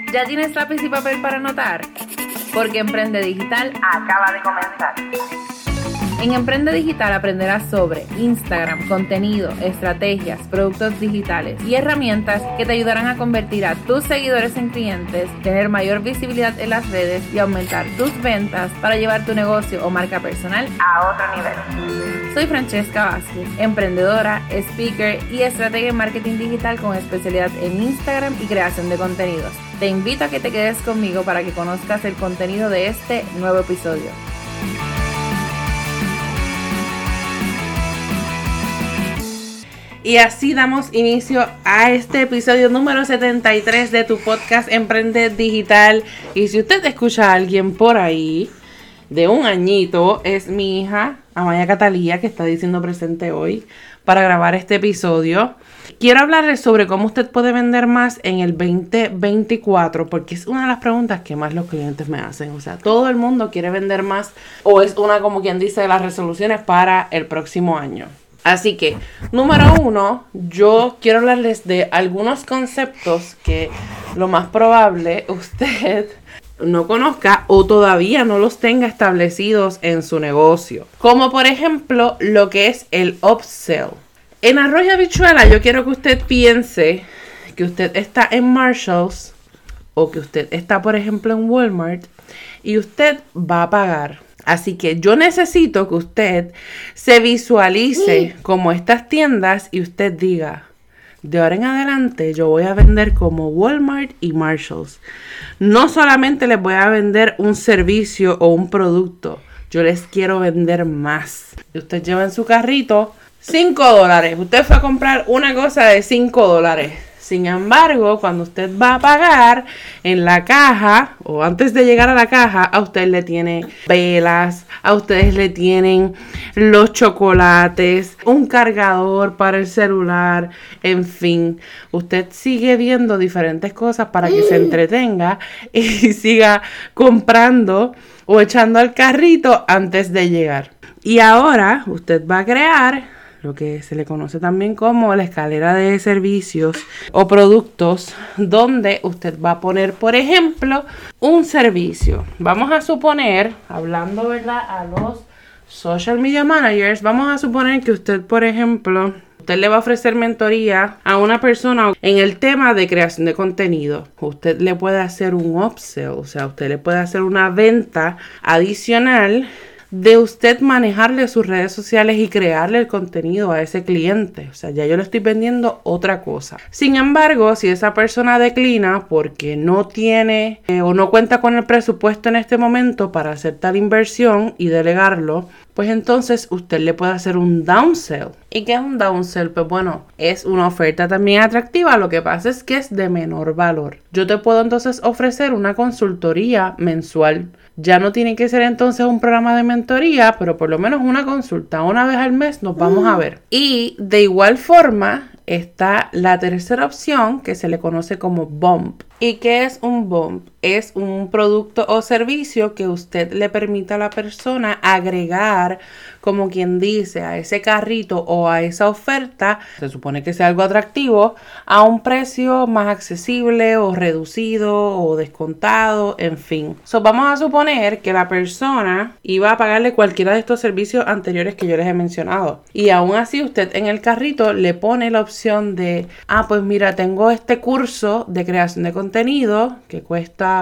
¿Ya tienes lápiz y papel para anotar? Porque Emprende Digital acaba de comenzar. En Emprende Digital aprenderás sobre Instagram, contenido, estrategias, productos digitales y herramientas que te ayudarán a convertir a tus seguidores en clientes, tener mayor visibilidad en las redes y aumentar tus ventas para llevar tu negocio o marca personal a otro nivel. Soy Francesca Vázquez, emprendedora, speaker y estratega en marketing digital con especialidad en Instagram y creación de contenidos. Te invito a que te quedes conmigo para que conozcas el contenido de este nuevo episodio. Y así damos inicio a este episodio número 73 de tu podcast Emprende Digital. Y si usted escucha a alguien por ahí de un añito, es mi hija Amaya Catalía, que está diciendo presente hoy para grabar este episodio. Quiero hablarles sobre cómo usted puede vender más en el 2024, porque es una de las preguntas que más los clientes me hacen. O sea, todo el mundo quiere vender más, o es una, como quien dice, de las resoluciones para el próximo año. Así que, número 1, yo quiero hablarles de algunos conceptos que lo más probable usted no conozca o todavía no los tenga establecidos en su negocio. Como por ejemplo, lo que es el upsell. En Arroz y Habichuela, yo quiero que usted piense que usted está en Marshalls o que usted está, por ejemplo, en Walmart y usted va a pagar. Así que yo necesito que usted se visualice como estas tiendas y usted diga, de ahora en adelante yo voy a vender como Walmart y Marshalls. No solamente les voy a vender un servicio o un producto, yo les quiero vender más. Y usted lleva en su carrito $5. Usted fue a comprar una cosa de $5. Sin embargo, cuando usted va a pagar en la caja o antes de llegar a la caja, a usted le tiene velas, a ustedes le tienen los chocolates, un cargador para el celular, en fin. Usted sigue viendo diferentes cosas para que se entretenga y siga comprando o echando al carrito antes de llegar. Y ahora usted va a crear lo que se le conoce también como la escalera de servicios o productos, donde usted va a poner, por ejemplo, un servicio. Vamos a suponer, hablando, ¿verdad?, a los social media managers, vamos a suponer que usted, por ejemplo, usted le va a ofrecer mentoría a una persona en el tema de creación de contenido. Usted le puede hacer un upsell, o sea, usted le puede hacer una venta adicional de usted manejarle sus redes sociales y crearle el contenido a ese cliente. O sea, ya yo le estoy vendiendo otra cosa. Sin embargo, si esa persona declina porque no tiene o no cuenta con el presupuesto en este momento para hacer tal inversión y delegarlo, pues entonces usted le puede hacer un downsell. ¿Y qué es un downsell? Pues bueno, es una oferta también atractiva. Lo que pasa es que es de menor valor. Yo te puedo entonces ofrecer una consultoría mensual. Ya no tiene que ser entonces un programa de mentoría, pero por lo menos una consulta. Una vez al mes nos vamos a ver. Y de igual forma está la tercera opción que se le conoce como bump. ¿Y qué es un bump? Es un producto o servicio que usted le permita a la persona agregar, como quien dice, a ese carrito o a esa oferta, se supone que sea algo atractivo, a un precio más accesible o reducido o descontado, en fin. Vamos a suponer que la persona iba a pagarle cualquiera de estos servicios anteriores que yo les he mencionado. Y aún así usted en el carrito le pone la opción de, pues mira, tengo este curso de creación de contenido que cuesta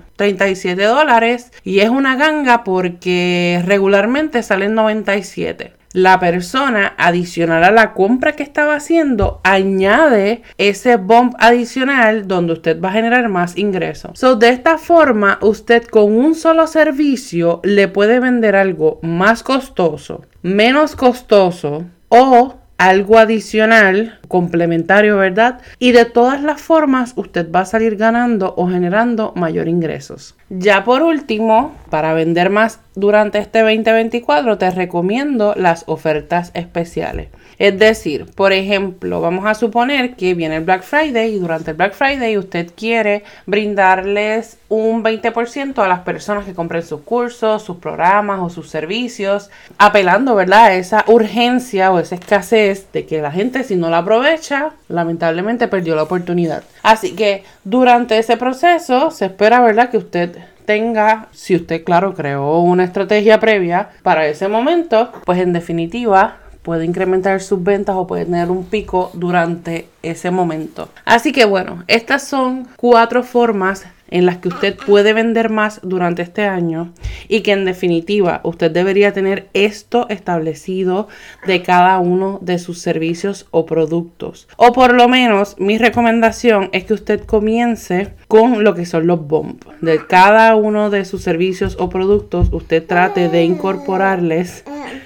$37 y es una ganga porque regularmente salen 97. La persona, adicional a la compra que estaba haciendo, añade ese bump adicional donde usted va a generar más ingresos. De esta forma, usted con un solo servicio le puede vender algo más costoso, menos costoso o algo adicional, complementario, ¿verdad? Y de todas las formas, usted va a salir ganando o generando mayor ingresos. Ya por último, para vender más durante este 2024, te recomiendo las ofertas especiales. Es decir, por ejemplo, vamos a suponer que viene el Black Friday y durante el Black Friday usted quiere brindarles un 20% a las personas que compren sus cursos, sus programas o sus servicios, apelando, ¿verdad?, a esa urgencia o esa escasez de que la gente, si no la aprovecha, aprovecha, lamentablemente perdió la oportunidad. Así que durante ese proceso se espera, ¿verdad?, que usted tenga, si usted, claro, creó una estrategia previa para ese momento, pues en definitiva puede incrementar sus ventas o puede tener un pico durante ese momento. Así que bueno, estas son 4 formas en las que usted puede vender más durante este año y que en definitiva usted debería tener esto establecido de cada uno de sus servicios o productos. O por lo menos mi recomendación es que usted comience con lo que son los bump. De cada uno de sus servicios o productos usted trate de incorporarles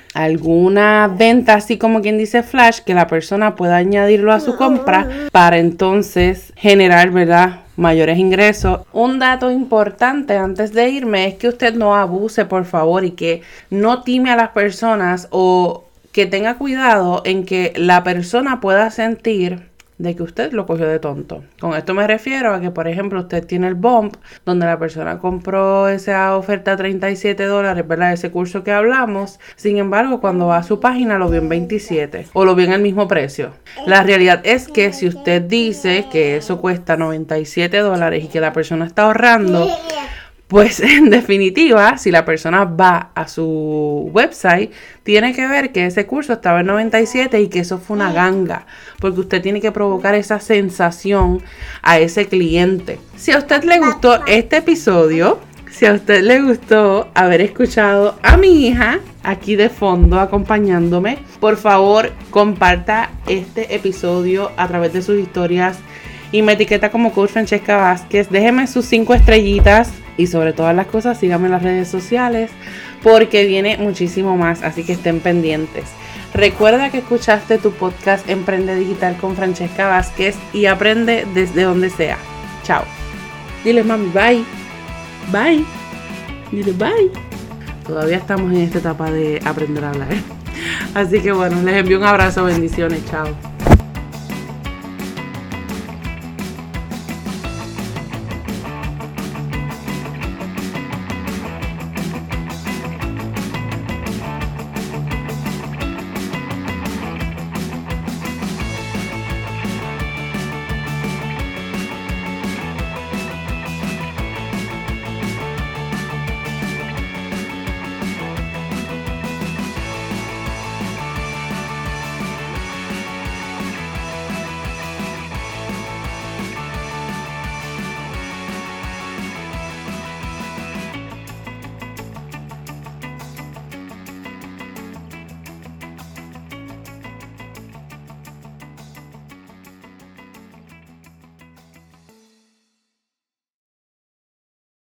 alguna venta, así como quien dice flash, que la persona pueda añadirlo a su compra para entonces generar, ¿verdad?, mayores ingresos. Un dato importante antes de irme es que usted no abuse, por favor, y que no time a las personas, o que tenga cuidado en que la persona pueda sentir de que usted lo cogió de tonto. Con esto me refiero a que, por ejemplo, usted tiene el bump donde la persona compró esa oferta $37, ¿verdad? Ese curso que hablamos. Sin embargo, cuando va a su página lo vio en 27 o lo vio en el mismo precio. La realidad es que si usted dice que eso cuesta $97 y que la persona está ahorrando, pues en definitiva, si la persona va a su website, tiene que ver que ese curso estaba en 97 y que eso fue una ganga, porque usted tiene que provocar esa sensación a ese cliente. Si a usted le gustó este episodio, si a usted le gustó haber escuchado a mi hija aquí de fondo acompañándome, por favor comparta este episodio a través de sus historias y me etiqueta como Coach Francesca Vázquez. Déjeme sus 5 estrellitas y sobre todas las cosas síganme en las redes sociales porque viene muchísimo más, así que estén pendientes. Recuerda que escuchaste tu podcast Emprende Digital con Francesca Vázquez y aprende desde donde sea. Chao. Dile mami bye. Bye. Dile bye. Todavía estamos en esta etapa de aprender a hablar. Así que bueno, les envío un abrazo, bendiciones, chao.